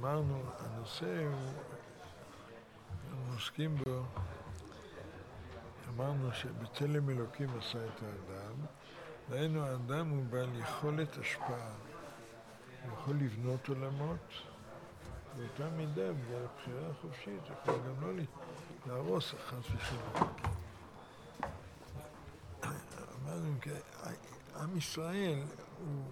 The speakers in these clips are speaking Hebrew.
אמרנו, הנושא הוא, אנחנו עוסקים בו, אמרנו שבצלם אלוקים עשה את האדם, דהיינו האדם הוא בעל יכולת השפעה, הוא יכול לבנות עולמות, באותה מידה, בגלל הבחירה החופשית, יכול גם לא להרוס חס ושלום. אמרנו, עם ישראל הוא,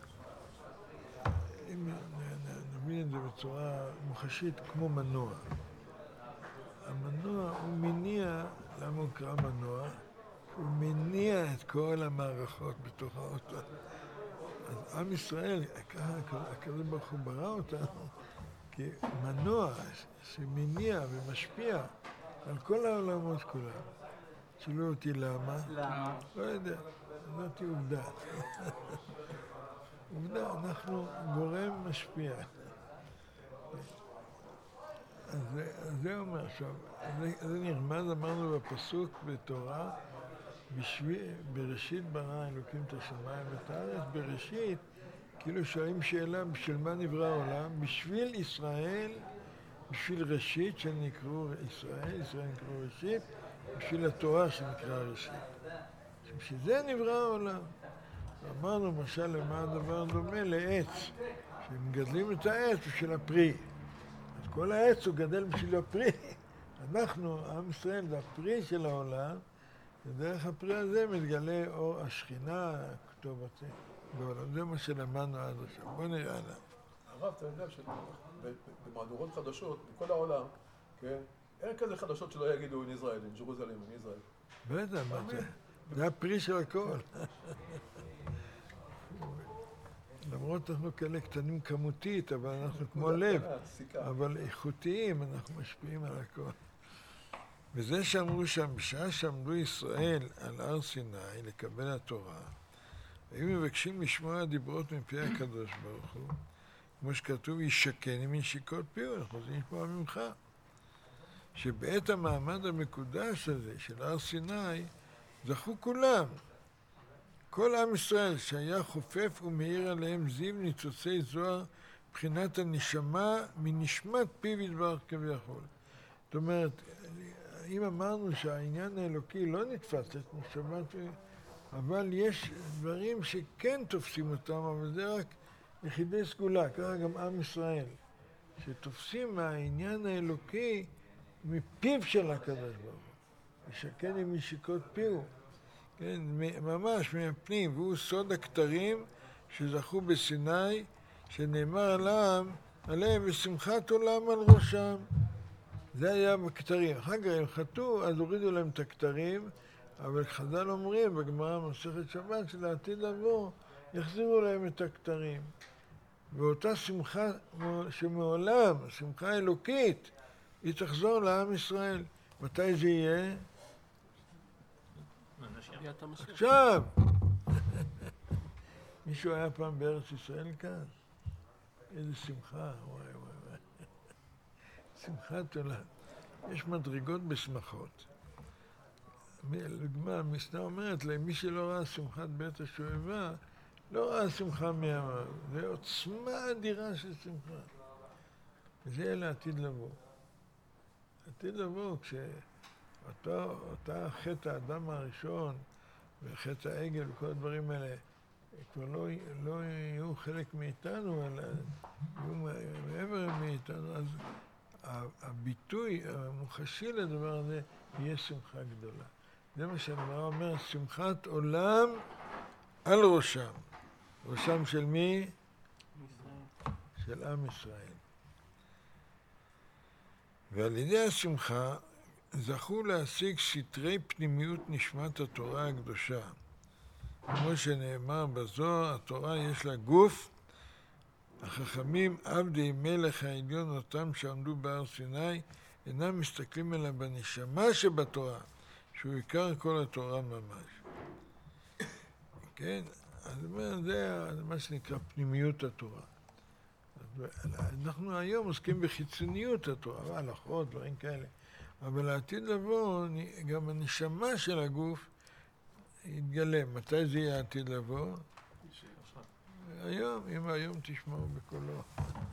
אם נבין את זה בצורה מוחשית, כמו מנוע. המנוע הוא מניע, למה הוא קרא מנוע? הוא מניע את כל המערכות בתוך האוטו. אז עם ישראל, הקדוש ברוך הוא ברא אותנו, כמנוע שמניע ומשפיע על כל העולמות כולם. שאלו אותי למה? למה? לא יודע, זאת עובדה. עובדה, אנחנו גורם משפיע. אז זה אומר עכשיו, זה נרמז, אמרנו בפסוק בתורה, בראשית ברא אלוקים את השמיים ואת הארץ, בראשית, כאילו שואלים שאלה, בשביל מה נברא העולם? בשביל ישראל, בשביל ראשית שנקראו ישראל, ישראל נקראו ראשית, בשביל התורה שנקרא ראשית. בשביל זה נברא העולם. אמרנו, משל למה הדבר דומה? לעץ, שמגדלים את העץ בשביל הפרי. אז כל העץ הוא גדל בשביל הפרי. אנחנו, עם ישראל, זה הפרי של העולם, ודרך הפרי הזה מתגלה אור השכינה, הכתוב הזה. זה מה שלמדנו עד עכשיו. בוא נראה עליו. הרב, אתה יודע שבמהדורות חדשות, בכל העולם, כן? אין כזה חדשות שלא יגידו אין ישראל, אין ג'רוזלם, אין ישראל. בטח, זה הפרי של הכל. למרות אנחנו כאלה קטנים כמותית, אבל אנחנו כמו לב, אבל איכותיים, אנחנו משפיעים על הכל. וזה שאמרו שם, בשעה שעמדו ישראל על הר סיני לקבל התורה, היו מבקשים לשמוע דיברות מפי הקדוש ברוך הוא, כמו שכתוב, ישקני מנשיקות פיו, אנחנו רוצים לשמוע ממך. שבעת המעמד המקודש הזה של הר סיני, זכו כולם. כל עם ישראל שהיה חופף ומאיר עליהם זיו ניצוצי זוהר, מבחינת הנשמה מנשמת פיו יתברך כביכול. זאת אומרת, אם אמרנו שהעניין האלוקי לא נתפס את נשמת, אבל יש דברים שכן תופסים אותם, אבל זה רק יחידי סגולה, ככה גם עם ישראל, שתופסים מהעניין האלוקי מפיו של הקדוש ברוך הוא. ישקן עם משיקות פיו. כן, ממש מהפנים, והוא סוד הכתרים שזכו בסיני, שנאמר עליהם ושמחת עולם על ראשם. זה היה בכתרים. אחר כך הם חטאו, אז הורידו להם את הכתרים, אבל חז"ל אומרים בגמרא מסכת שבת שלעתיד לבוא, יחזירו להם את הכתרים. ואותה שמחה שמעולם, שמחה אלוקית, היא תחזור לעם ישראל. מתי זה יהיה? עכשיו! מישהו היה פעם בארץ ישראל כאן? איזה שמחה, וואי וואי וואי. שמחת עולם. יש מדרגות בשמחות. לדוגמה, המשנה אומרת להם, מי שלא ראה שמחת בית השואבה, לא ראה שמחה מימיו. זה עוצמה אדירה של שמחה. וזה לעתיד לבוא. עתיד לבוא כשאותה חטא האדם הראשון וחטא העגל וכל הדברים האלה כבר לא יהיו חלק מאיתנו, אלא יהיו מעבר מאיתנו, אז הביטוי המוחשי לדבר הזה יהיה שמחה גדולה. זה מה שהגמרא אומר, שמחת עולם על ראשם. ראשם של מי? של עם ישראל. ועל ידי השמחה זכו להשיג סתרי פנימיות נשמת התורה הקדושה. כמו שנאמר בזוהר, התורה יש לה גוף, החכמים עבדי מלך העליון אותם שעמדו בהר סיני, אינם מסתכלים אלא בנשמה שבתורה, שהוא עיקר כל התורה ממש. כן? אז זה מה שנקרא פנימיות התורה. אנחנו היום עוסקים בחיצוניות התורה, הלכות, דברים כאלה. אבל לעתיד לבוא, גם הנשמה של הגוף יתגלם. מתי זה יהיה עתיד לבוא? היום, אם היום תשמעו בקולו.